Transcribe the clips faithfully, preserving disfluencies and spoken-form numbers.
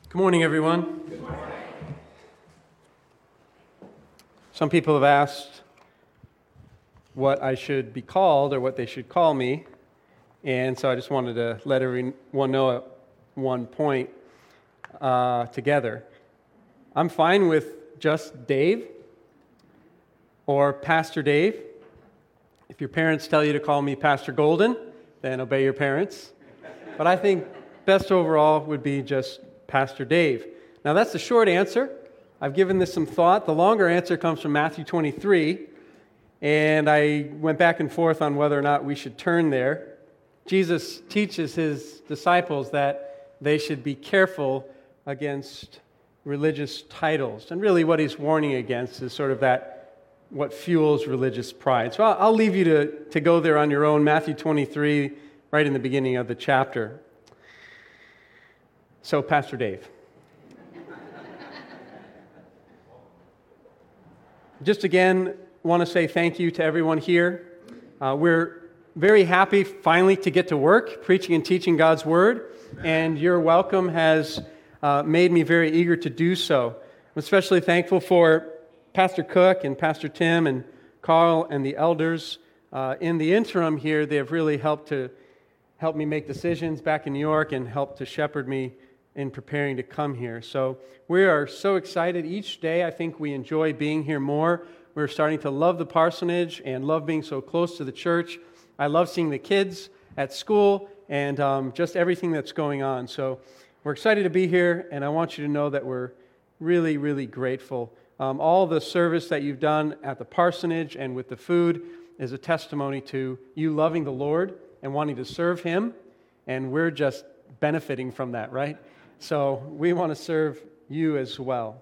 Good morning, everyone. Good morning. Some people have asked what I should be called or what they should call me, and so I just wanted to let everyone know at one point uh, together. I'm fine with just Dave or Pastor Dave. If your parents tell you to call me Pastor Golden, then obey your parents. But I think best overall would be just Pastor Dave. Now that's the short answer. I've given this some thought. The longer answer comes from Matthew twenty-three, and I went back and forth on whether or not we should turn there. Jesus teaches his disciples that they should be careful against religious titles. And really what he's warning against is sort of that, what fuels religious pride. So I'll, I'll leave you to, to go there on your own. Matthew twenty-three, right in the beginning of the chapter. So, Pastor Dave. Just again, want to say thank you to everyone here. Uh, we're very happy finally to get to work, preaching and teaching God's Word, and your welcome has uh, made me very eager to do so. I'm especially thankful for Pastor Cook and Pastor Tim and Carl and the elders. Uh, in the interim here, they have really helped to help me make decisions back in New York and helped to shepherd me in preparing to come here. So we are so excited each day. I think we enjoy being here more. We're starting to love the parsonage and love being so close to the church. I love seeing the kids at school and um, just everything that's going on. So we're excited to be here, and I want you to know that we're really, really grateful. Um, all the service that you've done at the parsonage and with the food is a testimony to you loving the Lord and wanting to serve Him, and we're just benefiting from that, right? So we want to serve you as well.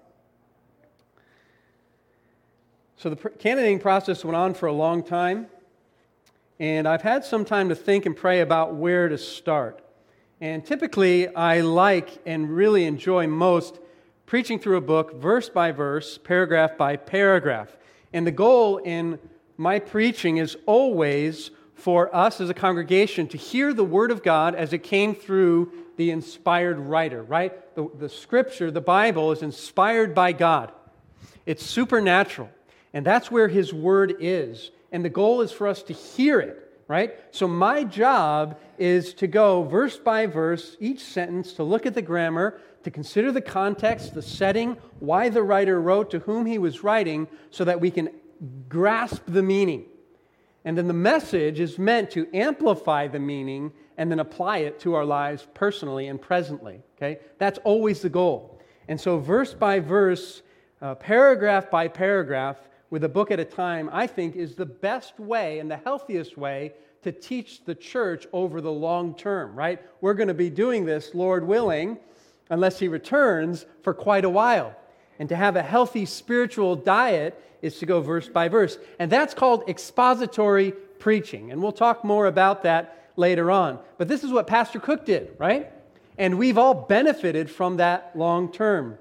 So the candidating process went on for a long time, and I've had some time to think and pray about where to start. And typically, I like and really enjoy most preaching through a book, verse by verse, paragraph by paragraph. And the goal in my preaching is always for us as a congregation to hear the Word of God as it came through the inspired writer, right? The, the Scripture, the Bible, is inspired by God. It's supernatural, and that's where His Word is. And the goal is for us to hear it, right? So my job is to go verse by verse, each sentence, to look at the grammar, to consider the context, the setting, why the writer wrote, to whom he was writing, so that we can grasp the meaning. And then the message is meant to amplify the meaning and then apply it to our lives personally and presently. Okay, that's always the goal. And so verse by verse, uh, paragraph by paragraph, with a book at a time, I think is the best way and the healthiest way to teach the church over the long term, right? We're going to be doing this, Lord willing, unless He returns, for quite a while. And to have a healthy spiritual diet is to go verse by verse. And that's called expository preaching. And we'll talk more about that later on. But this is what Pastor Cook did, right? And we've all benefited from that long term.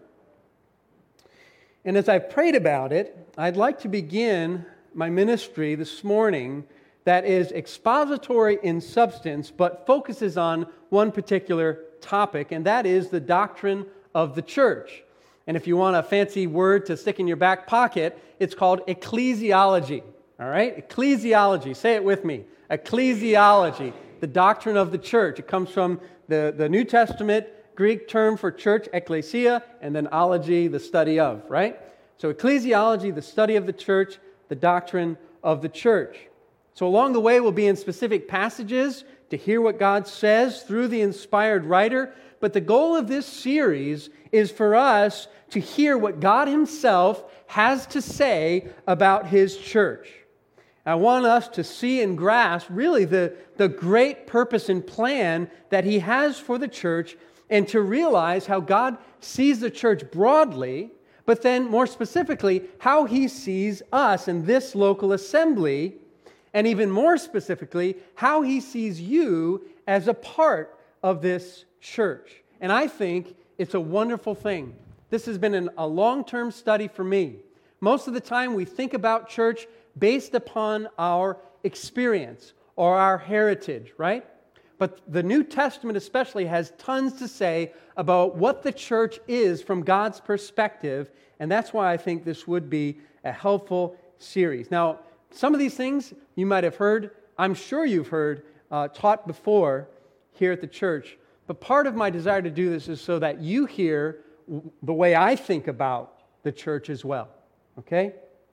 And as I've prayed about it, I'd like to begin my ministry this morning that is expository in substance, but focuses on one particular topic, and that is the doctrine of the church. And if you want a fancy word to stick in your back pocket, it's called ecclesiology. All right? Ecclesiology. Say it with me. Ecclesiology. The doctrine of the church. It comes from the, the New Testament Greek term for church, ekklesia, and then ology, the study of, right? So ecclesiology, the study of the church, the doctrine of the church. So along the way, we'll be in specific passages to hear what God says through the inspired writer. But the goal of this series is for us to hear what God Himself has to say about His church. I want us to see and grasp really the, the great purpose and plan that He has for the church, and to realize how God sees the church broadly, but then more specifically, how He sees us in this local assembly, and even more specifically, how He sees you as a part of this church. And I think it's a wonderful thing. This has been an, a long-term study for me. Most of the time we think about church based upon our experience or our heritage, right? but the New Testament especially has tons to say about what the church is from God's perspective, and that's why I think this would be a helpful series. Now, some of these things you might have heard, I'm sure you've heard, uh, taught before here at the church, but part of my desire to do this is so that you hear the way I think about the church as well, okay?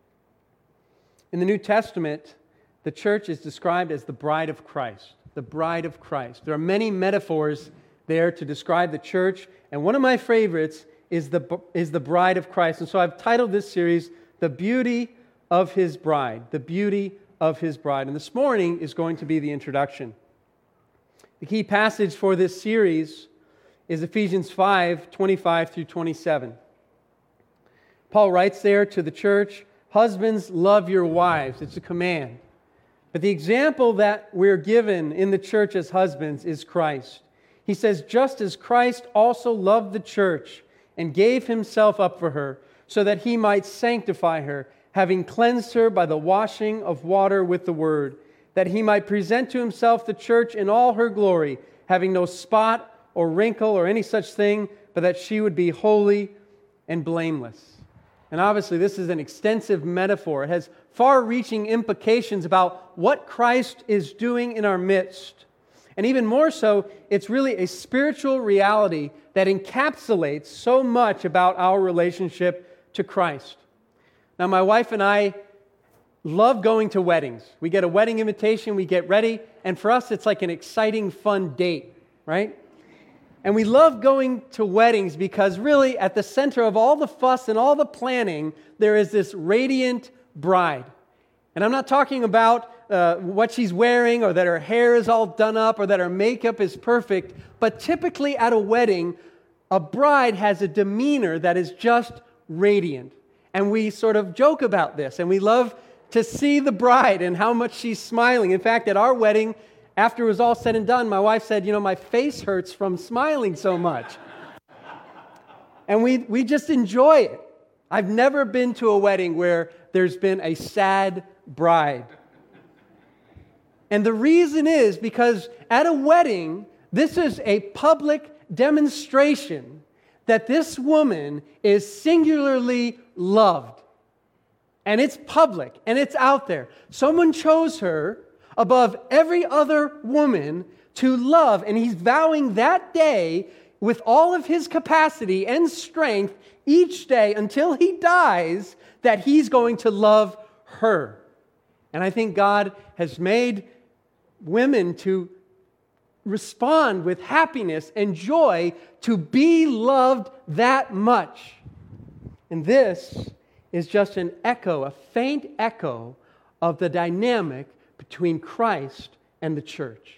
In the New Testament, the church is described as the bride of Christ, the bride of Christ. There are many metaphors there to describe the church, and one of my favorites is the, is the bride of Christ. And so I've titled this series, The Beauty of His Bride, The Beauty of His Bride. And this morning is going to be the introduction. The key passage for this series is Ephesians five, twenty-five through twenty-seven. Paul writes there to the church, husbands, love your wives. It's a command. But the example that we're given in the church as husbands is Christ. He says, just as Christ also loved the church and gave himself up for her, so that he might sanctify her, having cleansed her by the washing of water with the word, that he might present to himself the church in all her glory, having no spot or wrinkle or any such thing, but that she would be holy and blameless. And obviously this is an extensive metaphor. It has far-reaching implications about what Christ is doing in our midst. And even more so, it's really a spiritual reality that encapsulates so much about our relationship to Christ. Now, my wife and I love going to weddings. We get a wedding invitation, we get ready, and for us it's like an exciting, fun date, right? And we love going to weddings because really at the center of all the fuss and all the planning, there is this radiant bride. And I'm not talking about uh, what she's wearing or that her hair is all done up or that her makeup is perfect, but typically at a wedding, a bride has a demeanor that is just radiant. And we sort of joke about this, and we love to see the bride and how much she's smiling. In fact, at our wedding, after it was all said and done, my wife said, you know, my face hurts from smiling so much. And we, we just enjoy it. I've never been to a wedding where there's been a sad bride. And the reason is because at a wedding, this is a public demonstration that this woman is singularly loved. And it's public, and it's out there. Someone chose her above every other woman to love, and he's vowing that day with all of his capacity and strength each day until he dies that he's going to love her. And I think God has made women to respond with happiness and joy to be loved that much. And this is just an echo, a faint echo of the dynamic between Christ and the church.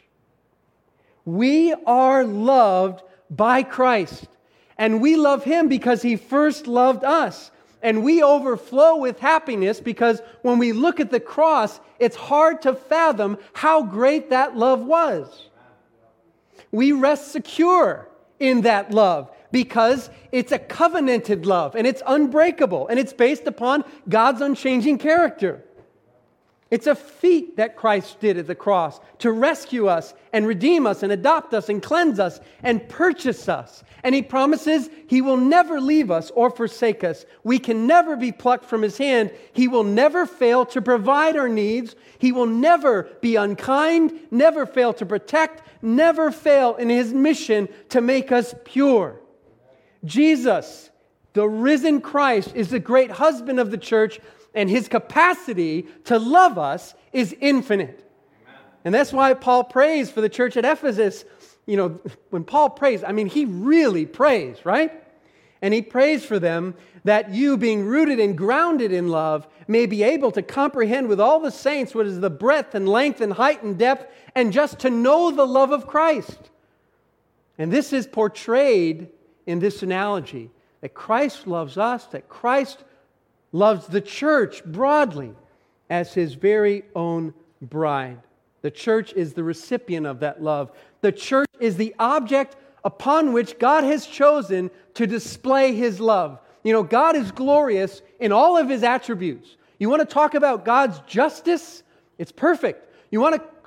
We are loved by Christ, and we love Him because He first loved us. And we overflow with happiness because when we look at the cross, it's hard to fathom how great that love was. We rest secure in that love because it's a covenanted love and it's unbreakable and it's based upon God's unchanging character. It's a feat that Christ did at the cross to rescue us and redeem us and adopt us and cleanse us and purchase us. And He promises He will never leave us or forsake us. We can never be plucked from His hand. He will never fail to provide our needs. He will never be unkind, never fail to protect, never fail in His mission to make us pure. Jesus, the risen Christ, is the great husband of the church, and His capacity to love us is infinite. Amen. And that's why Paul prays for the church at Ephesus. You know, when Paul prays, I mean, he really prays, right? And he prays for them that you, being rooted and grounded in love, may be able to comprehend with all the saints what is the breadth and length and height and depth, and just to know the love of Christ. And this is portrayed in this analogy, that Christ loves us, that Christ loves the church broadly as His very own bride. The church is the recipient of that love. The church is the object upon which God has chosen to display His love. You know, God is glorious in all of His attributes. You want to talk about God's justice? It's perfect. You want to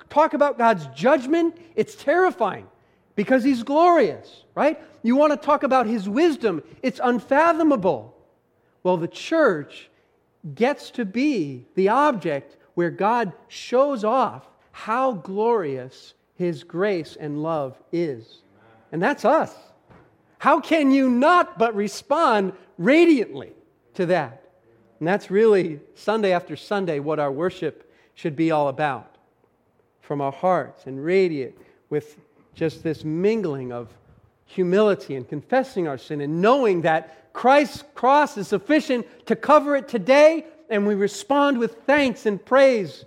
talk about God's judgment, it's terrifying because He's glorious, right? You want to talk about His wisdom, it's unfathomable. Well, the church gets to be the object where God shows off how glorious His grace and love is. And that's us. How can you not but respond radiantly to that? And that's really, Sunday after Sunday, what our worship should be all about. From our hearts and radiate with just this mingling of humility and confessing our sin and knowing that Christ's cross is sufficient to cover it today, and we respond with thanks and praise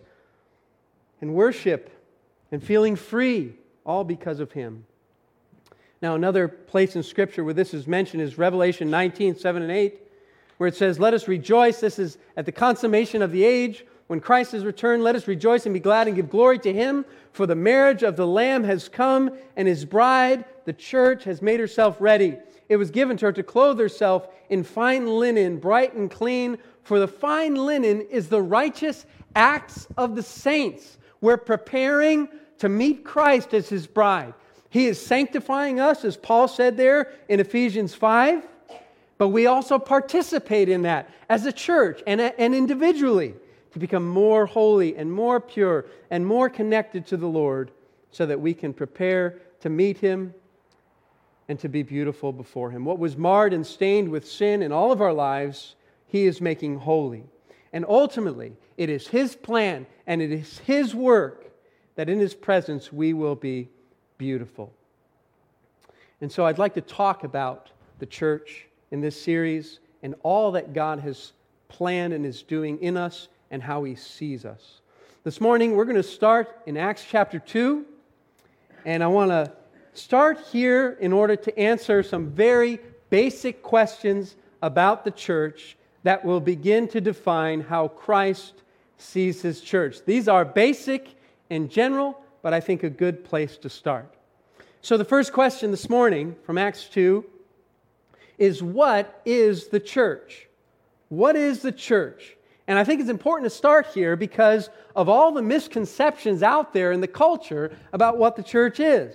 and worship and feeling free, all because of Him. Now, another place in Scripture where this is mentioned is Revelation nineteen, seven and eight, where it says, "Let us rejoice. This is at the consummation of the age. When Christ has returned, let us rejoice and be glad and give glory to Him. For the marriage of the Lamb has come, and His bride, the church, has made herself ready. It was given to her to clothe herself in fine linen, bright and clean. For the fine linen is the righteous acts of the saints." We're preparing to meet Christ as His bride. He is sanctifying us, as Paul said there in Ephesians five. But we also participate in that as a church and, and individually to become more holy and more pure and more connected to the Lord so that we can prepare to meet Him and to be beautiful before Him. What was marred and stained with sin in all of our lives, He is making holy. And ultimately, it is His plan and it is His work that in His presence we will be beautiful. And so I'd like to talk about the church in this series and all that God has planned and is doing in us and how He sees us. This morning we're going to start in Acts chapter two, and I want to start here in order to answer some very basic questions about the church that will begin to define how Christ sees His church. These are basic and general, but I think a good place to start. So the first question this morning from Acts two is, what is the church? What is the church? And I think it's important to start here because of all the misconceptions out there in the culture about what the church is.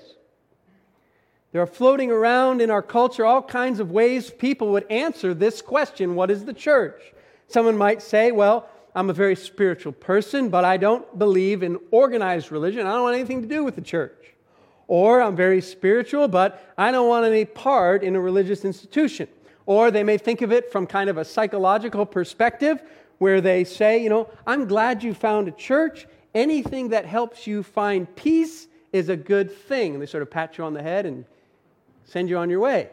There are floating around in our culture all kinds of ways people would answer this question, what is the church? Someone might say, well, I'm a very spiritual person, but I don't believe in organized religion. I don't want anything to do with the church. Or I'm very spiritual, but I don't want any part in a religious institution. Or they may think of it from kind of a psychological perspective where they say, you know, I'm glad you found a church. Anything that helps you find peace is a good thing. And they sort of pat you on the head and send you on your way.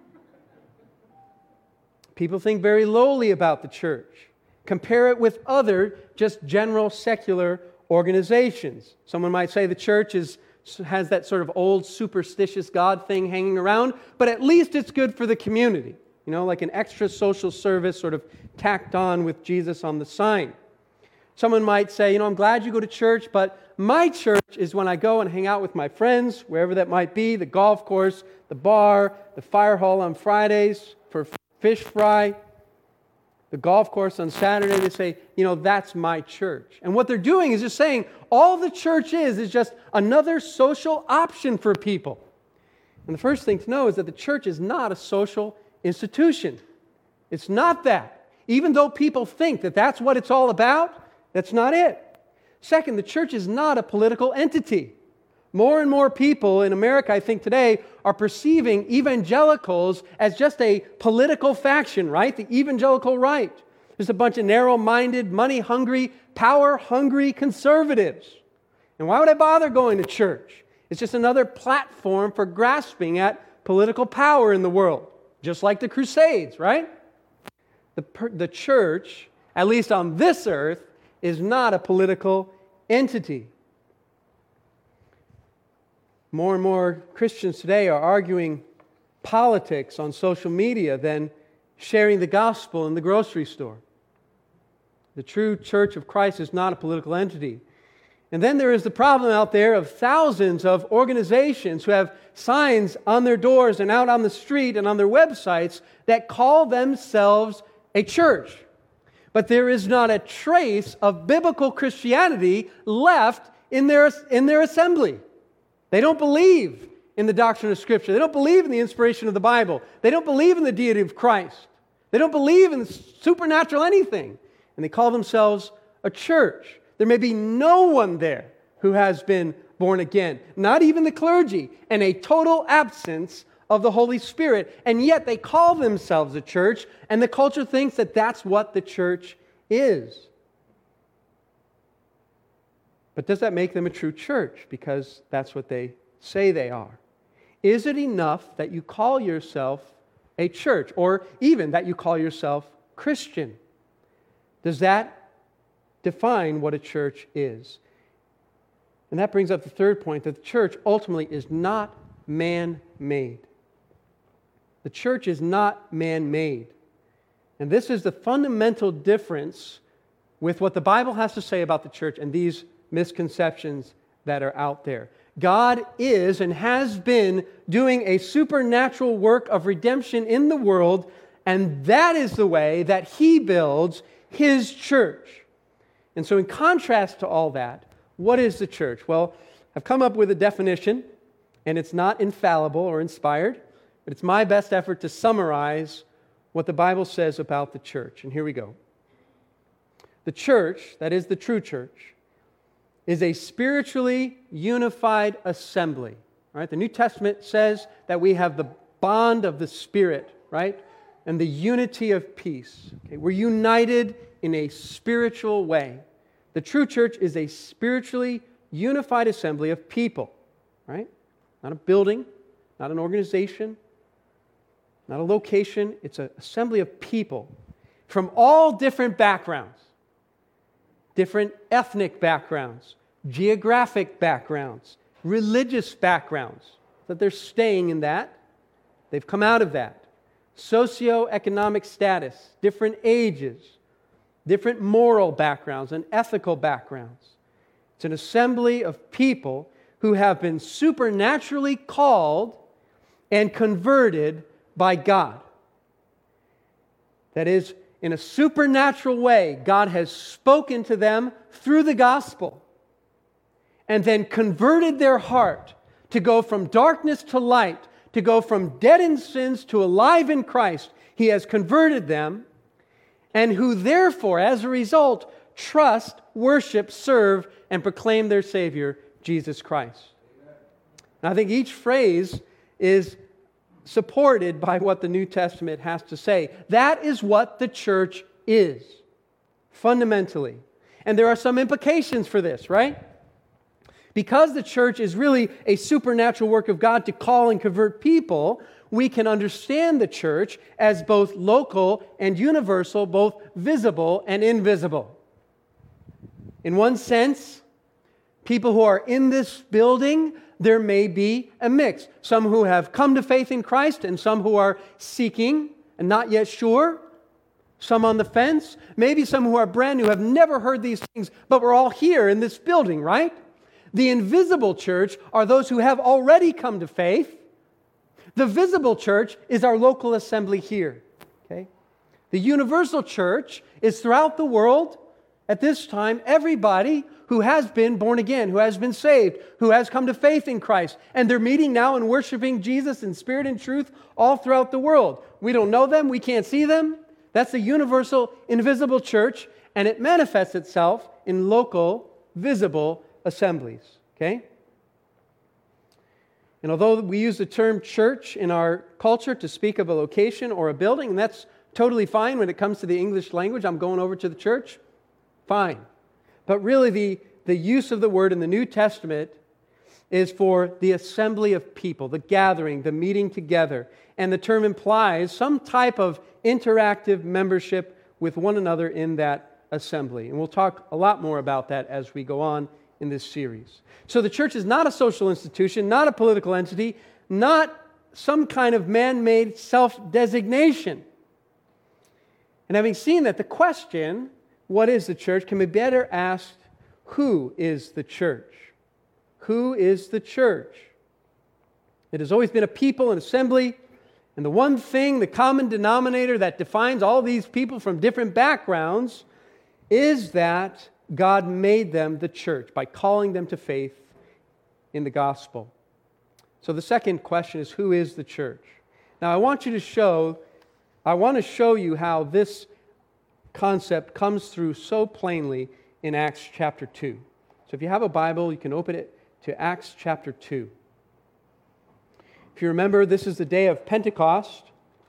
People think very lowly about the church. Compare it with other just general secular organizations. Someone might say the church is has that sort of old superstitious God thing hanging around, but at least it's good for the community. You know, like an extra social service sort of tacked on with Jesus on the sign. Someone might say, you know, I'm glad you go to church, but my church is when I go and hang out with my friends, wherever that might be, the golf course, the bar, the fire hall on Fridays for fish fry, the golf course on Saturday. They say, you know, that's my church. And what they're doing is just saying all the church is is just another social option for people. And the first thing to know is that the church is not a social institution. It's not that. Even though people think that that's what it's all about, that's not it. Second, the church is not a political entity. More and more people in America, I think today, are perceiving evangelicals as just a political faction, right? The evangelical right. Just a bunch of narrow-minded, money-hungry, power-hungry conservatives. And why would I bother going to church? It's just another platform for grasping at political power in the world. Just like the Crusades, right? The, the church, at least on this earth, is not a political entity. More and more Christians today are arguing politics on social media than sharing the gospel in the grocery store. The true church of Christ is not a political entity. And then there is the problem out there of thousands of organizations who have signs on their doors and out on the street and on their websites that call themselves a church. But there is not a trace of biblical Christianity left in their, in their assembly. They don't believe in the doctrine of Scripture. They don't believe in the inspiration of the Bible. They don't believe in the deity of Christ. They don't believe in supernatural anything. And they call themselves a church. There may be no one there who has been born again, not even the clergy, and a total absence of the Holy Spirit. And yet they call themselves a church, and the culture thinks that that's what the church is. But does that make them a true church? Because that's what they say they are. Is it enough that you call yourself a church, or even that you call yourself Christian? Does that define what a church is? And that brings up the third point, that the church ultimately is not man-made. The church is not man-made. And this is the fundamental difference with what the Bible has to say about the church and these misconceptions that are out there. God is and has been doing a supernatural work of redemption in the world, and that is the way that He builds His church. And so in contrast to all that, what is the church? Well, I've come up with a definition, and it's not infallible or inspired, but it's my best effort to summarize what the Bible says about the church. And here we go. The church, that is the true church, is a spiritually unified assembly. Right? The New Testament says that we have the bond of the Spirit, right? And the unity of peace. Okay? We're united in a spiritual way. The true church is a spiritually unified assembly of people, right? Not a building, not an organization, not a location. It's an assembly of people from all different backgrounds, different ethnic backgrounds, geographic backgrounds, religious backgrounds, that they're staying in that. They've come out of that. Socioeconomic status, different ages, different moral backgrounds and ethical backgrounds. It's an assembly of people who have been supernaturally called and converted by God. That is, in a supernatural way, God has spoken to them through the gospel and then converted their heart to go from darkness to light, to go from dead in sins to alive in Christ. He has converted them, and who therefore, as a result, trust, worship, serve, and proclaim their Savior, Jesus Christ. And I think each phrase is supported by what the New Testament has to say. That is what the church is, fundamentally. And there are some implications for this, right? Because the church is really a supernatural work of God to call and convert people, we can understand the church as both local and universal, both visible and invisible. In one sense, people who are in this building, there may be a mix. Some who have come to faith in Christ and some who are seeking and not yet sure. Some on the fence. Maybe some who are brand new, have never heard these things, but we're all here in this building, right? The invisible church are those who have already come to faith. The visible church is our local assembly here. Okay? The universal church is throughout the world at this time, everybody who has been born again, who has been saved, who has come to faith in Christ. And they're meeting now and worshiping Jesus in spirit and truth all throughout the world. We don't know them, we can't see them. That's the universal, invisible church, and it manifests itself in local, visible assemblies. Okay? And although we use the term church in our culture to speak of a location or a building, and that's totally fine when it comes to the English language, I'm going over to the church, fine. But really the, the use of the word in the New Testament is for the assembly of people, the gathering, the meeting together. And the term implies some type of interactive membership with one another in that assembly. And we'll talk a lot more about that as we go on in this series. So the church is not a social institution, not a political entity, not some kind of man-made self-designation. And having seen that, the question, what is the church, can be better asked, who is the church? Who is the church? It has always been a people, an assembly, and the one thing, the common denominator that defines all these people from different backgrounds is that God made them the church by calling them to faith in the gospel. So the second question is, who is the church? Now I want you to show, I want to show you how this concept comes through so plainly in Acts chapter two. So if you have a Bible, you can open it to Acts chapter two. If you remember, this is the day of Pentecost,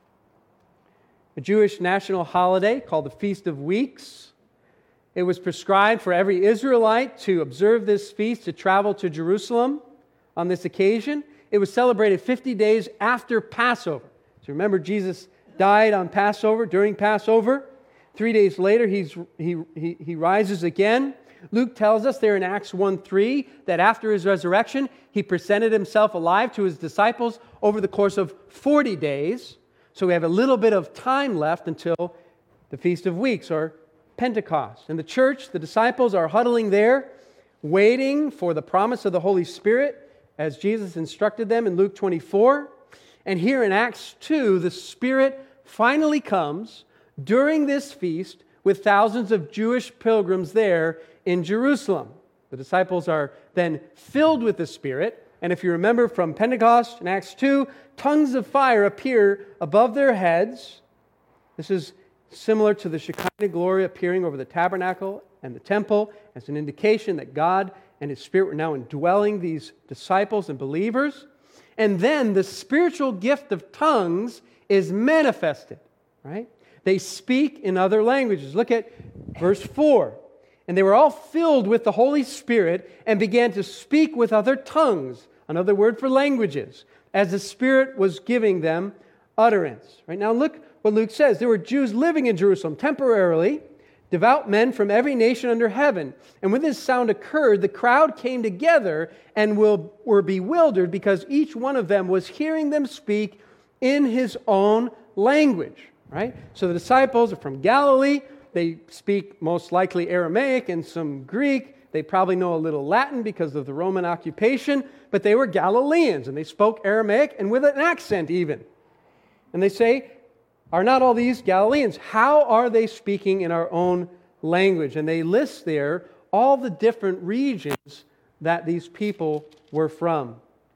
a Jewish national holiday called the Feast of Weeks. It was prescribed for every Israelite to observe this feast, to travel to Jerusalem on this occasion. It was celebrated fifty days after Passover. So remember, Jesus died on Passover, during Passover. Three days later, he's, he, he, he rises again. Luke tells us there in Acts one three that after his resurrection, he presented himself alive to his disciples over the course of forty days. So we have a little bit of time left until the Feast of Weeks, or Pentecost. And the church, the disciples are huddling there, waiting for the promise of the Holy Spirit, as Jesus instructed them in Luke twenty-four. And here in Acts two, the Spirit finally comes during this feast with thousands of Jewish pilgrims there in Jerusalem. The disciples are then filled with the Spirit. And if you remember from Pentecost in Acts two, tongues of fire appear above their heads. This is similar to the Shekinah glory appearing over the tabernacle and the temple as an indication that God and His Spirit were now indwelling these disciples and believers. And then the spiritual gift of tongues is manifested, right? They speak in other languages. Look at verse four. And they were all filled with the Holy Spirit and began to speak with other tongues, another word for languages, as the Spirit was giving them utterance. Right now, look what Luke says. There were Jews living in Jerusalem temporarily, devout men from every nation under heaven. And when this sound occurred, the crowd came together and will, were bewildered because each one of them was hearing them speak in his own language. Right? So the disciples are from Galilee. They speak most likely Aramaic and some Greek. They probably know a little Latin because of the Roman occupation, but they were Galileans and they spoke Aramaic and with an accent even. And they say, are not all these Galileans? How are they speaking in our own language? And they list there all the different regions that these people were from.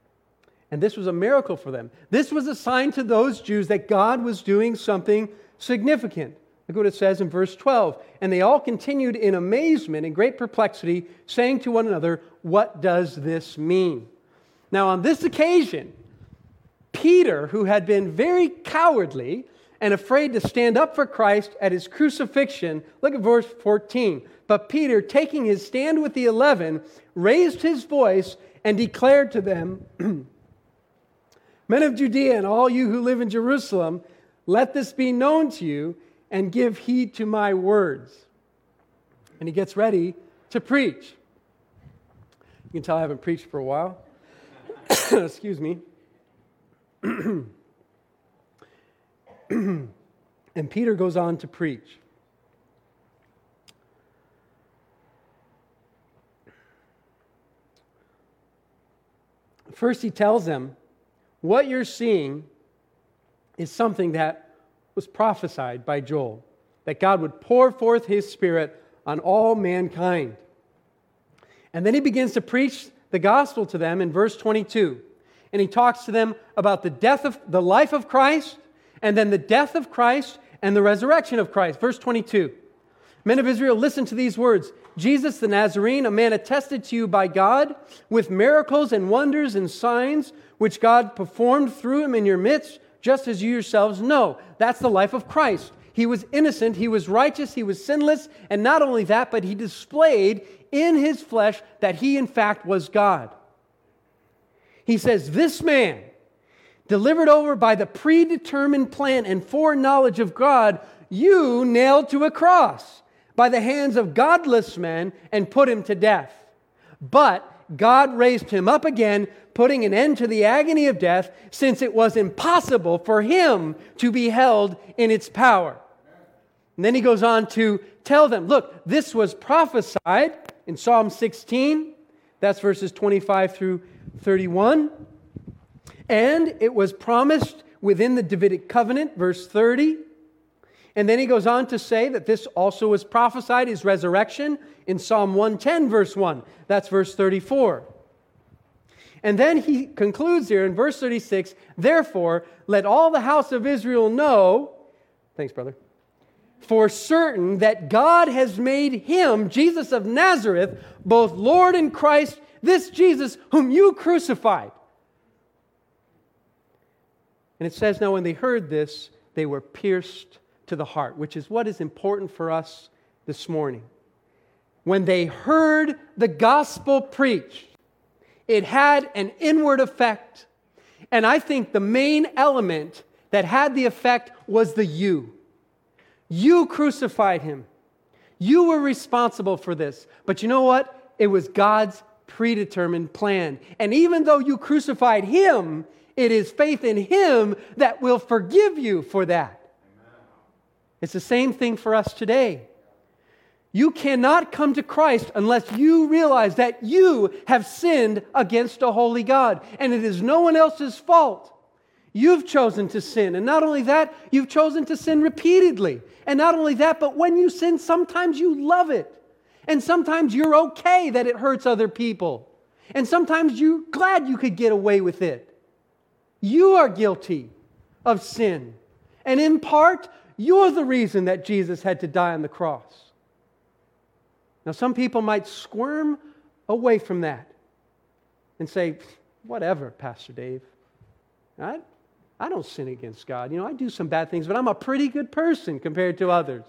And this was a miracle for them. This was a sign to those Jews that God was doing something significant. Look what it says in verse twelve. And they all continued in amazement and great perplexity, saying to one another, what does this mean? Now on this occasion, Peter, who had been very cowardly and afraid to stand up for Christ at His crucifixion, look at verse fourteen. But Peter, taking his stand with the eleven, raised his voice and declared to them, Men of Judea and all you who live in Jerusalem, let this be known to you and give heed to my words. And he gets ready to preach. You can tell I haven't preached for a while. Excuse me. And Peter goes on to preach. First he tells them, what you're seeing is something that was prophesied by Joel, that God would pour forth His Spirit on all mankind. And then he begins to preach the gospel to them in verse twenty-two. And he talks to them about the death of the life of Christ, and then the death of Christ and the resurrection of Christ. Verse twenty-two. Men of Israel, listen to these words. Jesus the Nazarene, a man attested to you by God with miracles and wonders and signs which God performed through him in your midst, just as you yourselves know. That's the life of Christ. He was innocent, He was righteous, He was sinless, and not only that, but He displayed in His flesh that He in fact was God. He says, this man, delivered over by the predetermined plan and foreknowledge of God, you nailed to a cross by the hands of godless men and put Him to death. But God raised Him up again, putting an end to the agony of death, since it was impossible for Him to be held in its power. And then he goes on to tell them, look, this was prophesied in Psalm sixteen. That's verses twenty-five through thirty-one. And it was promised within the Davidic covenant, verse thirty. And then he goes on to say that this also was prophesied, his resurrection, in Psalm one ten, verse one. That's verse thirty-four. And then he concludes here in verse thirty-six, therefore, let all the house of Israel know, thanks, brother, for certain that God has made him, Jesus of Nazareth, both Lord and Christ, this Jesus whom you crucified. And it says, now when they heard this, they were pierced to the heart, which is what is important for us this morning. When they heard the gospel preached, it had an inward effect. And I think the main element that had the effect was the you. You crucified him. You were responsible for this. But you know what? It was God's predetermined plan. And even though you crucified him, it is faith in him that will forgive you for that. Amen. It's the same thing for us today. You cannot come to Christ unless you realize that you have sinned against a holy God. And it is no one else's fault. You've chosen to sin. And not only that, you've chosen to sin repeatedly. And not only that, but when you sin, sometimes you love it. And sometimes you're okay that it hurts other people. And sometimes you're glad you could get away with it. You are guilty of sin. And in part, you're the reason that Jesus had to die on the cross. Now, some people might squirm away from that and say, whatever, Pastor Dave. I, I don't sin against God. You know, I do some bad things, but I'm a pretty good person compared to others.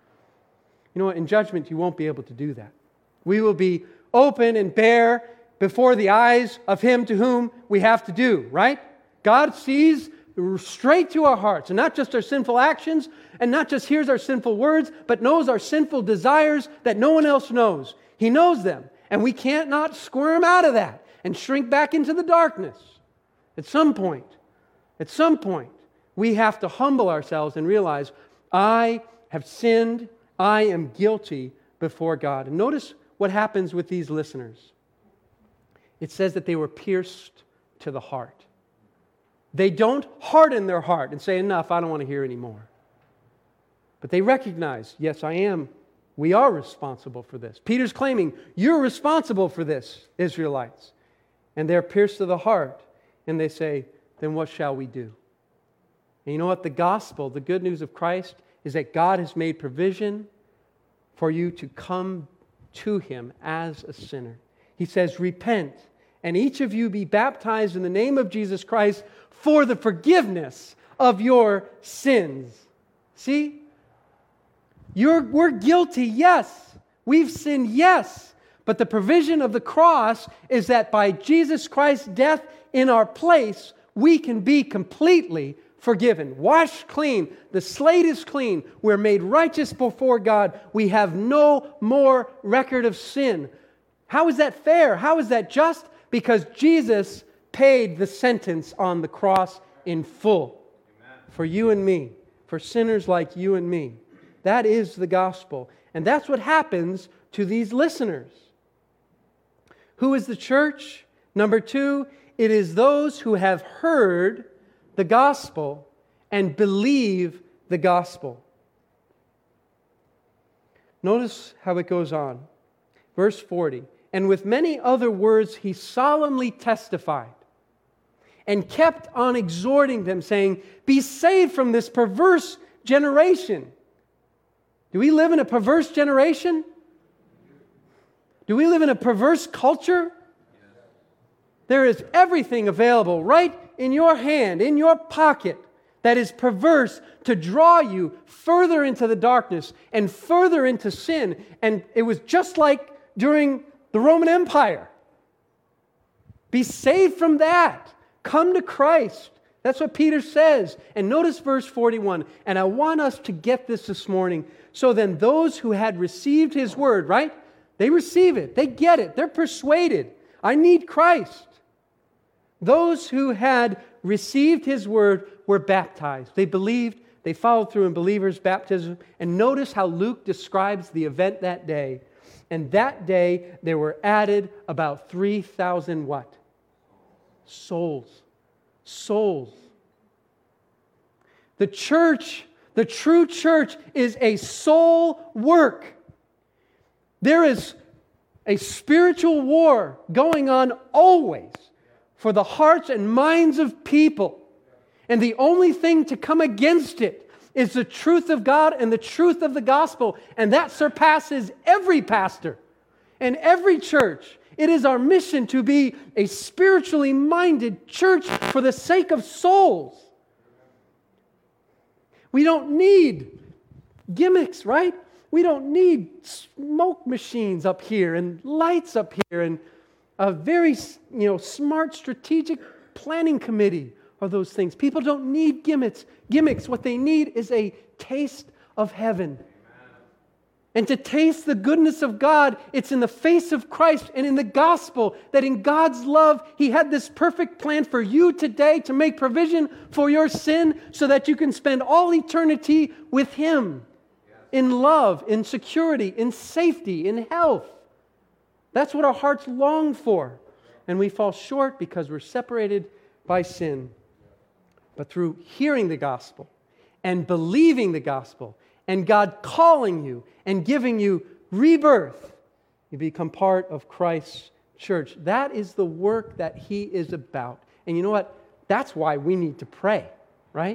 You know what? In judgment, you won't be able to do that. We will be open and bare before the eyes of Him to whom we have to do, right? God sees straight to our hearts, and not just our sinful actions, and not just hears our sinful words, but knows our sinful desires that no one else knows. He knows them, and we can't not squirm out of that and shrink back into the darkness. At some point, at some point, we have to humble ourselves and realize, I have sinned, I am guilty before God. And notice what happens with these listeners. It says that they were pierced to the heart. They don't harden their heart and say, enough, I don't want to hear anymore. But they recognize, yes, I am. We are responsible for this. Peter's claiming, you're responsible for this, Israelites. And they're pierced to the heart. And they say, then what shall we do? And you know what? The gospel, the good news of Christ, is that God has made provision for you to come to Him as a sinner. He says, repent, and each of you be baptized in the name of Jesus Christ for the forgiveness of your sins. See? You're, we're guilty, yes. We've sinned, yes. But the provision of the cross is that by Jesus Christ's death in our place, we can be completely forgiven, washed clean. The slate is clean. We're made righteous before God. We have no more record of sin. How is that fair? How is that just? Because Jesus paid the sentence on the cross in full. Amen. For you and me, for sinners like you and me. That is the gospel. And that's what happens to these listeners. Who is the church? Number two, it is those who have heard the gospel and believe the gospel. Notice how it goes on. Verse forty. And with many other words he solemnly testified and kept on exhorting them, saying, be saved from this perverse generation. Do we live in a perverse generation? Do we live in a perverse culture? There is everything available right in your hand, in your pocket, that is perverse to draw you further into the darkness and further into sin. And it was just like during the Roman Empire. Be saved from that. Come to Christ. That's what Peter says. And notice verse forty-one. And I want us to get this this morning. So then those who had received His word, right? They receive it. They get it. They're persuaded. I need Christ. Those who had received His word were baptized. They believed. They followed through in believers' baptism. And notice how Luke describes the event that day. And that day there were added about three thousand what? Souls. Souls. The church, The true church is a soul work. There is a spiritual war going on always for the hearts and minds of people. And the only thing to come against it is the truth of God and the truth of the gospel. And that surpasses every pastor and every church. It is our mission to be a spiritually minded church for the sake of souls. We don't need gimmicks, right? We don't need smoke machines up here and lights up here and a very, you know, smart strategic planning committee or those things. People don't need gimmicks. Gimmicks. What they need is a taste of heaven. And to taste the goodness of God, it's in the face of Christ and in the gospel that in God's love, He had this perfect plan for you today to make provision for your sin so that you can spend all eternity with Him in love, in security, in safety, in health. That's what our hearts long for. And we fall short because we're separated by sin. But through hearing the gospel and believing the gospel and God calling you and giving you rebirth, you become part of Christ's church. That is the work that He is about. And you know what? That's why we need to pray, right?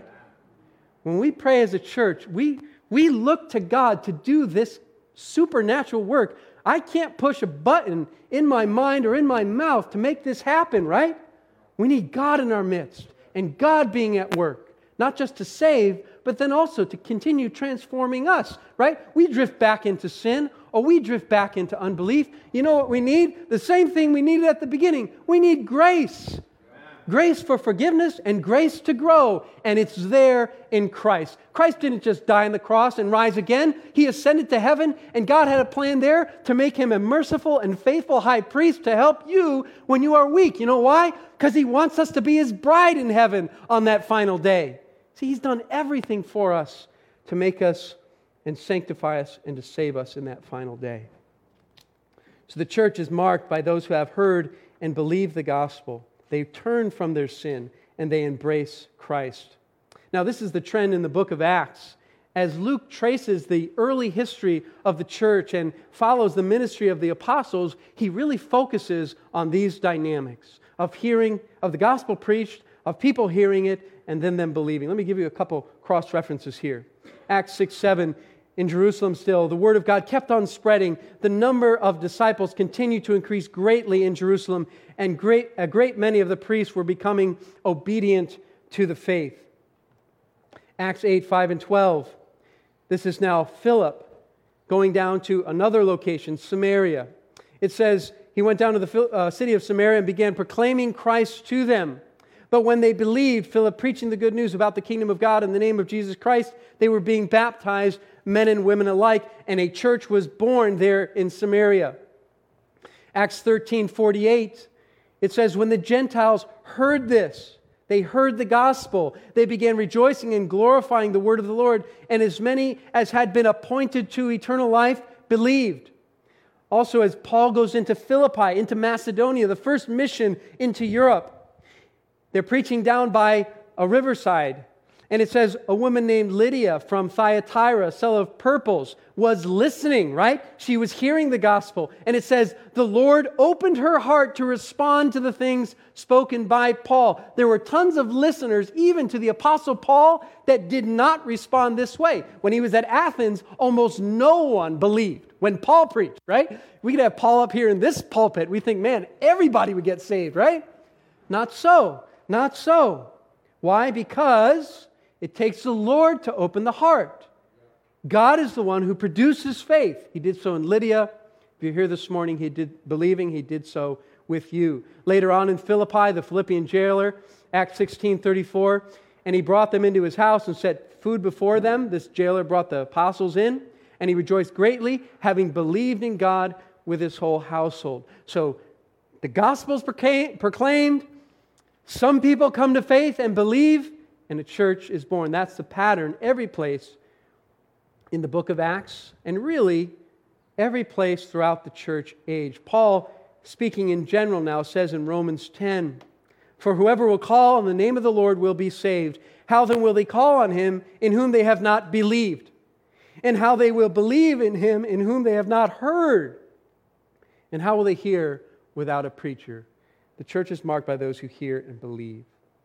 When we pray as a church, we, we look to God to do this supernatural work. I can't push a button in my mind or in my mouth to make this happen, right? We need God in our midst and God being at work, not just to save, but then also to continue transforming us, right? We drift back into sin or we drift back into unbelief. You know what we need? The same thing we needed at the beginning. We need grace. Amen. Grace for forgiveness and grace to grow. And it's there in Christ. Christ didn't just die on the cross and rise again. He ascended to heaven, and God had a plan there to make Him a merciful and faithful high priest to help you when you are weak. You know why? Because He wants us to be His bride in heaven on that final day. See, He's done everything for us to make us and sanctify us and to save us in that final day. So the church is marked by those who have heard and believed the gospel. They turn from their sin and they embrace Christ. Now, this is the trend in the book of Acts. As Luke traces the early history of the church and follows the ministry of the apostles, he really focuses on these dynamics of hearing, of the gospel preached, of people hearing it, and then them believing. Let me give you a couple cross-references here. Acts six seven, in Jerusalem still, the word of God kept on spreading. The number of disciples continued to increase greatly in Jerusalem, and great, a great many of the priests were becoming obedient to the faith. Acts eight five and twelve. This is now Philip going down to another location, Samaria. It says, he went down to the uh, city of Samaria and began proclaiming Christ to them. But when they believed, Philip preaching the good news about the kingdom of God in the name of Jesus Christ, they were being baptized, men and women alike, and a church was born there in Samaria. Acts thirteen forty-eight, it says, when the Gentiles heard this, they heard the gospel, they began rejoicing and glorifying the word of the Lord, and as many as had been appointed to eternal life believed. Also, as Paul goes into Philippi, into Macedonia, the first mission into Europe, they're preaching down by a riverside. And it says a woman named Lydia from Thyatira, seller of purples, was listening, right? She was hearing the gospel. And it says the Lord opened her heart to respond to the things spoken by Paul. There were tons of listeners, even to the Apostle Paul, that did not respond this way. When he was at Athens, almost no one believed when Paul preached, right? We could have Paul up here in this pulpit. We think, man, everybody would get saved, right? Not so. Not so. Why? Because it takes the Lord to open the heart. God is the one who produces faith. He did so in Lydia. If you're here this morning, He did believing, He did so with you. Later on in Philippi, the Philippian jailer, Acts sixteen thirty-four, and he brought them into his house and set food before them. This jailer brought the apostles in, and he rejoiced greatly, having believed in God with his whole household. So the gospel's proclaimed, some people come to faith and believe, and a church is born. That's the pattern every place in the book of Acts, and really every place throughout the church age. Paul, speaking in general now, says in Romans ten, For whoever will call on the name of the Lord will be saved. How then will they call on him in whom they have not believed? And how they will believe in him in whom they have not heard? And how will they hear without a preacher? The church is marked by those who hear and believe.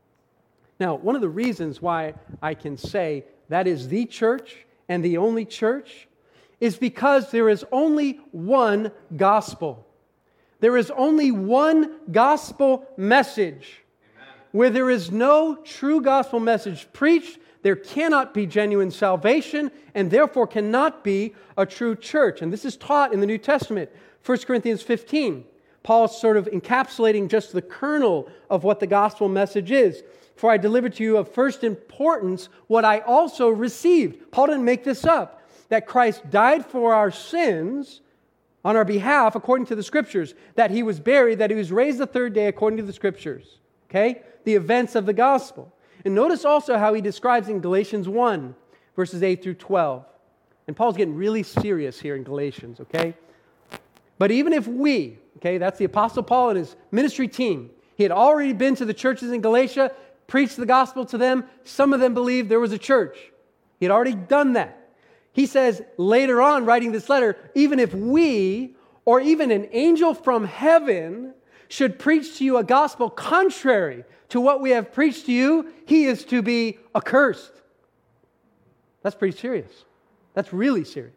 Now, one of the reasons why I can say that is the church and the only church is because there is only one gospel. There is only one gospel message. Amen. Where there is no true gospel message preached, there cannot be genuine salvation and therefore cannot be a true church. And this is taught in the New Testament. First Corinthians fifteen. Paul's sort of encapsulating just the kernel of what the gospel message is. For I delivered to you of first importance what I also received. Paul didn't make this up. That Christ died for our sins on our behalf according to the Scriptures. That He was buried, that He was raised the third day according to the Scriptures. Okay? The events of the gospel. And notice also how he describes in Galatians one, verses eight through twelve. And Paul's getting really serious here in Galatians, okay? But even if we, okay, that's the Apostle Paul and his ministry team, he had already been to the churches in Galatia, preached the gospel to them. Some of them believed there was a church. He had already done that. He says later on, writing this letter, even if we, or even an angel from heaven, should preach to you a gospel contrary to what we have preached to you, he is to be accursed. That's pretty serious. That's really serious.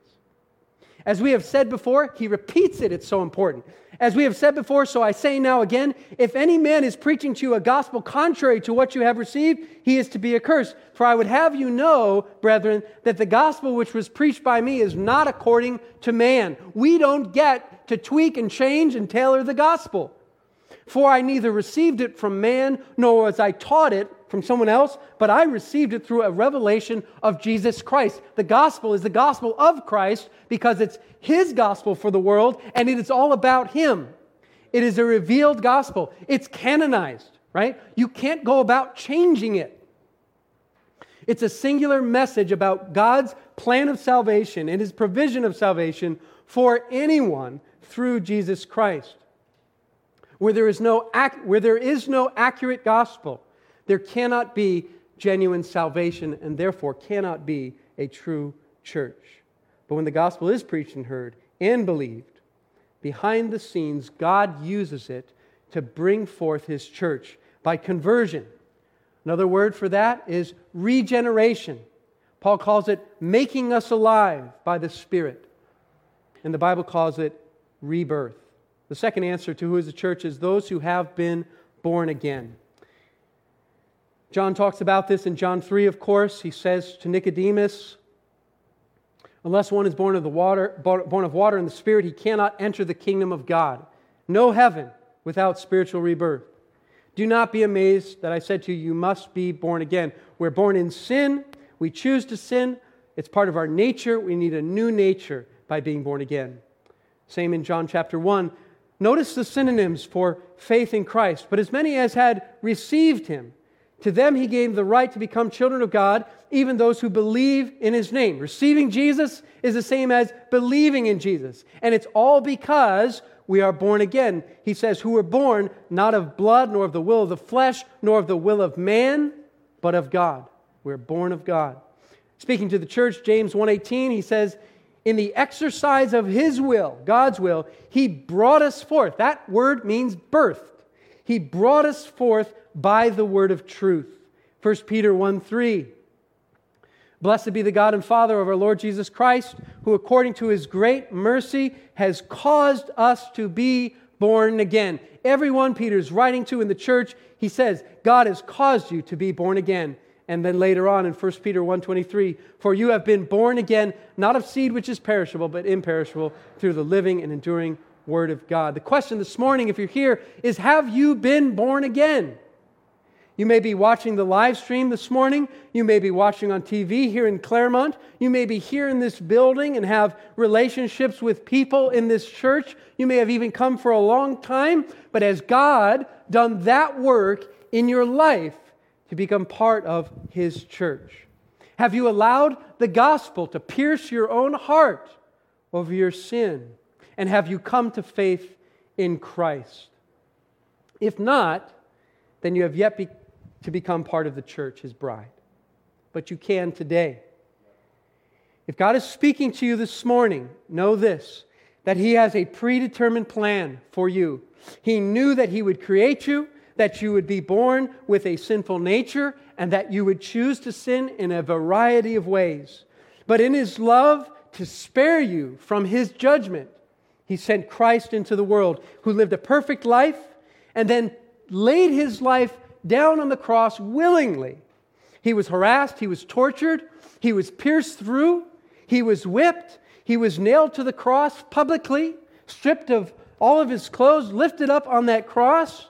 As we have said before, he repeats it, it's so important. As we have said before, so I say now again, if any man is preaching to you a gospel contrary to what you have received, he is to be accursed. For I would have you know, brethren, that the gospel which was preached by me is not according to man. We don't get to tweak and change and tailor the gospel. For I neither received it from man, nor was I taught it from someone else, but I received it through a revelation of Jesus Christ. The gospel is the gospel of Christ because it's His gospel for the world, and it is all about Him. It is a revealed gospel. It's canonized, right? You can't go about changing it. It's a singular message about God's plan of salvation and His provision of salvation for anyone through Jesus Christ. Where there is no ac- where there is no accurate gospel, there cannot be genuine salvation and therefore cannot be a true church. But when the gospel is preached and heard and believed, behind the scenes, God uses it to bring forth His church by conversion. Another word for that is regeneration. Paul calls it making us alive by the Spirit. And the Bible calls it rebirth. The second answer to who is the church is those who have been born again. John talks about this in John three, of course. He says to Nicodemus, unless one is born of the water, born of water and the Spirit, he cannot enter the kingdom of God. No heaven without spiritual rebirth. Do not be amazed that I said to you, you must be born again. We're born in sin. We choose to sin. It's part of our nature. We need a new nature by being born again. Same in John chapter one. Notice the synonyms for faith in Christ. But as many as had received Him, to them He gave the right to become children of God, even those who believe in His name. Receiving Jesus is the same as believing in Jesus. And it's all because we are born again. He says, who were born not of blood, nor of the will of the flesh, nor of the will of man, but of God. We're born of God. Speaking to the church, James one eighteen, he says, in the exercise of His will, God's will, He brought us forth. That word means birthed. He brought us forth by the word of truth. First Peter one three. Blessed be the God and Father of our Lord Jesus Christ, who according to His great mercy has caused us to be born again. Everyone Peter's writing to in the church, he says, God has caused you to be born again. And then later on in First Peter one twenty-three, for you have been born again, not of seed which is perishable, but imperishable, through the living and enduring Word of God. The question this morning, if you're here, is have you been born again? You may be watching the live stream this morning. You may be watching on T V here in Claremont. You may be here in this building and have relationships with people in this church. You may have even come for a long time. But has God done that work in your life to become part of His church? Have you allowed the gospel to pierce your own heart over your sin? And have you come to faith in Christ? If not, then you have yet be, to become part of the church, His bride. But you can today. If God is speaking to you this morning, know this, that He has a predetermined plan for you. He knew that He would create you, that you would be born with a sinful nature, and that you would choose to sin in a variety of ways. But in His love to spare you from His judgment, He sent Christ into the world, who lived a perfect life and then laid His life down on the cross willingly. He was harassed, He was tortured, He was pierced through, He was whipped, He was nailed to the cross publicly, stripped of all of His clothes, lifted up on that cross.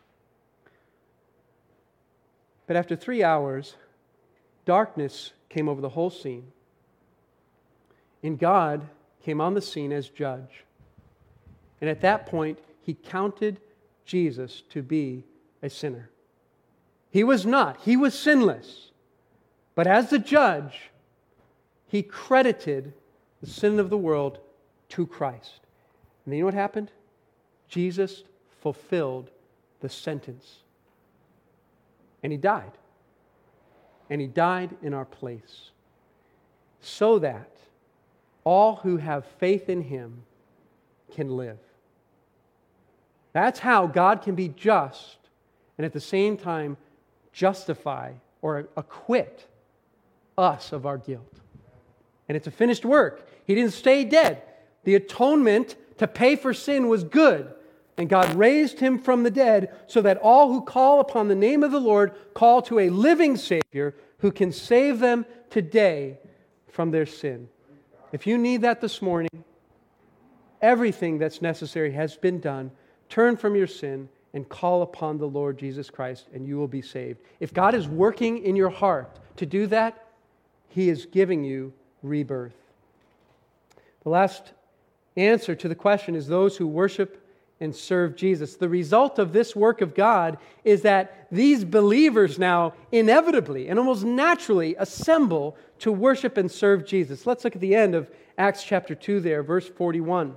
But after three hours, darkness came over the whole scene. And God came on the scene as judge. And at that point, He counted Jesus to be a sinner. He was not. He was sinless. But as the judge, He credited the sin of the world to Christ. And then you know what happened? Jesus fulfilled the sentence. And He died. And He died in our place. So that all who have faith in Him can live. That's how God can be just and at the same time justify or acquit us of our guilt. And it's a finished work. He didn't stay dead. The atonement to pay for sin was good. And God raised Him from the dead so that all who call upon the name of the Lord call to a living Savior who can save them today from their sin. If you need that this morning, everything that's necessary has been done. Turn from your sin and call upon the Lord Jesus Christ, and you will be saved. If God is working in your heart to do that, He is giving you rebirth. The last answer to the question is those who worship and serve Jesus. The result of this work of God is that these believers now inevitably and almost naturally assemble to worship and serve Jesus. Let's look at the end of Acts chapter two there, verse forty-one.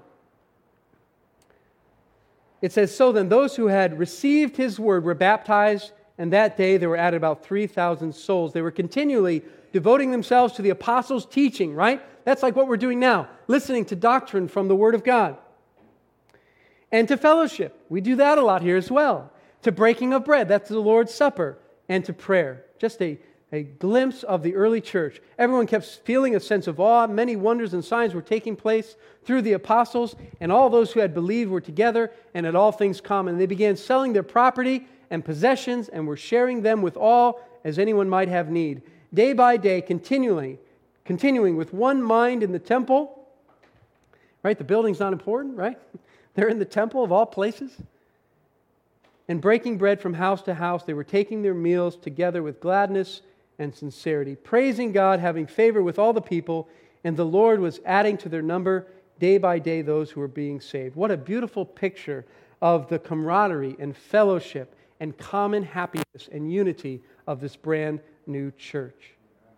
It says, "So then those who had received His word were baptized, and that day there were added about three thousand souls." They were continually devoting themselves to the apostles' teaching, right? That's like what we're doing now, listening to doctrine from the Word of God. And to fellowship. We do that a lot here as well. To breaking of bread, that's the Lord's Supper. And to prayer. Just a, a glimpse of the early church. Everyone kept feeling a sense of awe. Many wonders and signs were taking place through the apostles, and all those who had believed were together and had all things common. They began selling their property and possessions and were sharing them with all as anyone might have need. Day by day, continually, continuing with one mind in the temple. Right? The building's not important, right? They're in the temple of all places. And breaking bread from house to house, they were taking their meals together with gladness and sincerity, praising God, having favor with all the people, and the Lord was adding to their number day by day those who were being saved. What a beautiful picture of the camaraderie and fellowship and common happiness and unity of this brand new church.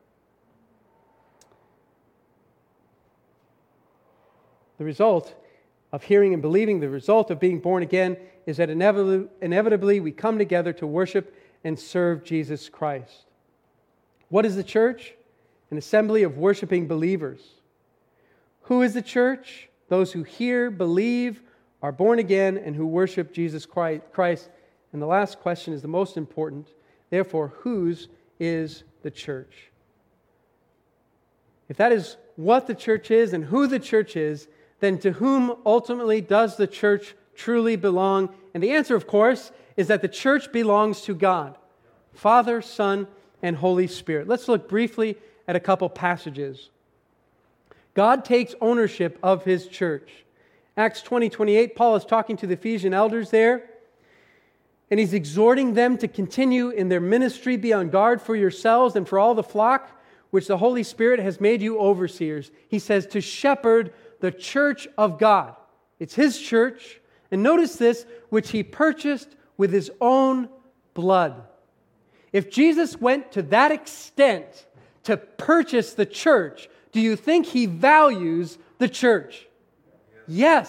The result of hearing and believing, the result of being born again, is that inevitably, inevitably we come together to worship and serve Jesus Christ. What is the church? An assembly of worshiping believers. Who is the church? Those who hear, believe, are born again, and who worship Jesus Christ. And the last question is the most important. Therefore, whose is the church? If that is what the church is and who the church is, then to whom ultimately does the church truly belong? And the answer, of course, is that the church belongs to God, Father, Son, and Holy Spirit. Let's look briefly at a couple passages. God takes ownership of His church. Acts twenty, twenty-eight, Paul is talking to the Ephesian elders there, and he's exhorting them to continue in their ministry, be on guard for yourselves and for all the flock, which the Holy Spirit has made you overseers. He says to shepherd the church of God. It's His church. And notice this, which He purchased with His own blood. If Jesus went to that extent to purchase the church, do you think He values the church? Yes.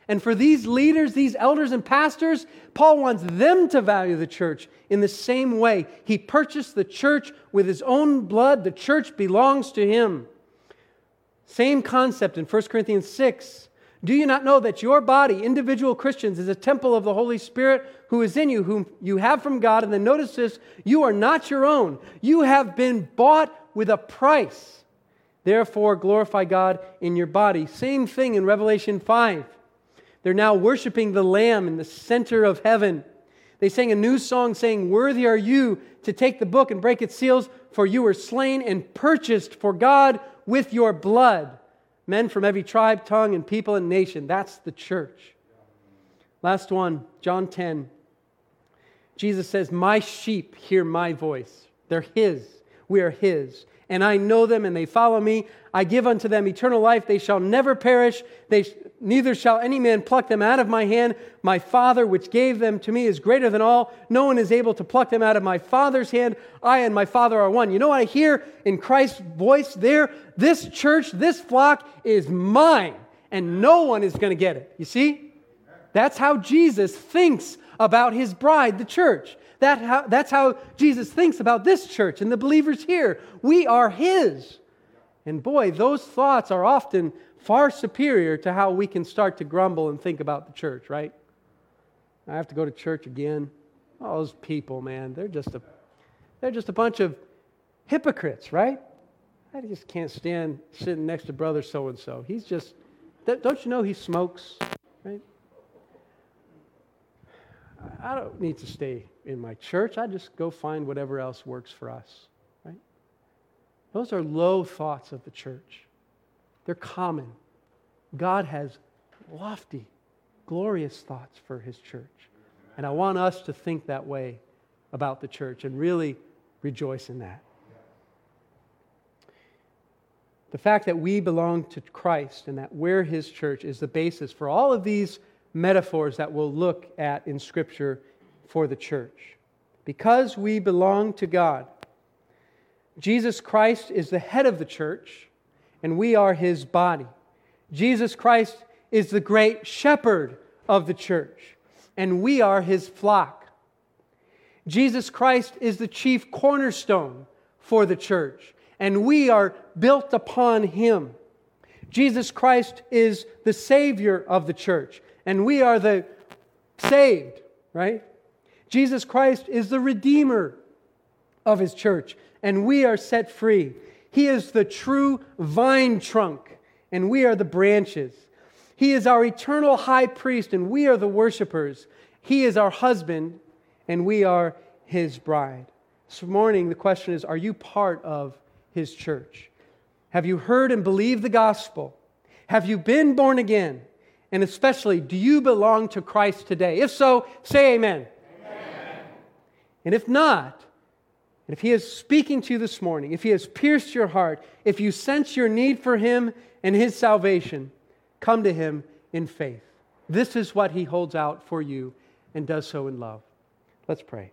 And for these leaders, these elders and pastors, Paul wants them to value the church in the same way. He purchased the church with his own blood. The church belongs to him. Same concept in First Corinthians six. Do you not know that your body, individual Christians, is a temple of the Holy Spirit who is in you, whom you have from God? And then notice this, you are not your own. You have been bought with a price. Therefore, glorify God in your body. Same thing in Revelation five. They're now worshiping the Lamb in the center of heaven. They sang a new song saying, worthy are you to take the book and break its seals, for you were slain and purchased for God with your blood. Men from every tribe, tongue, and people and nation. That's the church. Last one, John ten. Jesus says, my sheep hear my voice. They're His. We are His. And I know them and they follow me. I give unto them eternal life. They shall never perish. They sh- neither shall any man pluck them out of my hand. My Father, which gave them to me, is greater than all. No one is able to pluck them out of my Father's hand. I and my Father are one. You know what I hear in Christ's voice there? This church, this flock is mine, and no one is going to get it. You see? That's how Jesus thinks about His bride, the church. That how, that's how Jesus thinks about this church and the believers here. We are His. And boy, those thoughts are often far superior to how we can start to grumble and think about the church, right? I have to go to church again. Oh, those people, man, they're just a they're just a bunch of hypocrites, right? I just can't stand sitting next to brother so-and-so. He's just, don't you know he smokes, right? I don't need to stay in my church. I just go find whatever else works for us, right? Those are low thoughts of the church. They're common. God has lofty, glorious thoughts for His church. And I want us to think that way about the church and really rejoice in that. The fact that we belong to Christ and that we're His church is the basis for all of these metaphors that we'll look at in Scripture for the church. Because we belong to God, Jesus Christ is the head of the church, and we are His body. Jesus Christ is the great shepherd of the church, and we are His flock. Jesus Christ is the chief cornerstone for the church, and we are built upon Him. Jesus Christ is the Savior of the church, and we are the saved, right? Jesus Christ is the Redeemer of His church, and we are set free. He is the true vine trunk, and we are the branches. He is our eternal high priest, and we are the worshipers. He is our husband, and we are His bride. This morning, the question is, are you part of His church? Have you heard and believed the gospel? Have you been born again? And especially, do you belong to Christ today? If so, say amen. Amen. And if not, and if He is speaking to you this morning, if He has pierced your heart, if you sense your need for Him and His salvation, come to Him in faith. This is what He holds out for you and does so in love. Let's pray.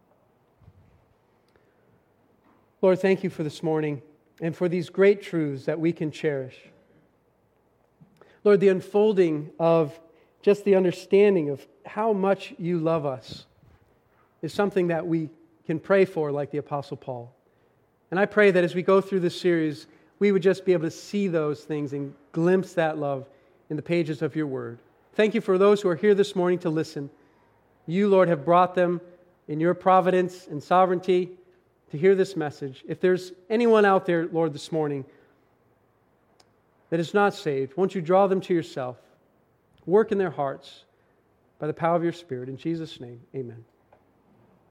Lord, thank You for this morning and for these great truths that we can cherish. Lord, the unfolding of just the understanding of how much You love us is something that we can pray for like the Apostle Paul. And I pray that as we go through this series, we would just be able to see those things and glimpse that love in the pages of Your Word. Thank You for those who are here this morning to listen. You, Lord, have brought them in Your providence and sovereignty to hear this message. If there's anyone out there, Lord, this morning that is not saved, won't You draw them to Yourself? Work in their hearts by the power of Your Spirit. In Jesus' name, amen.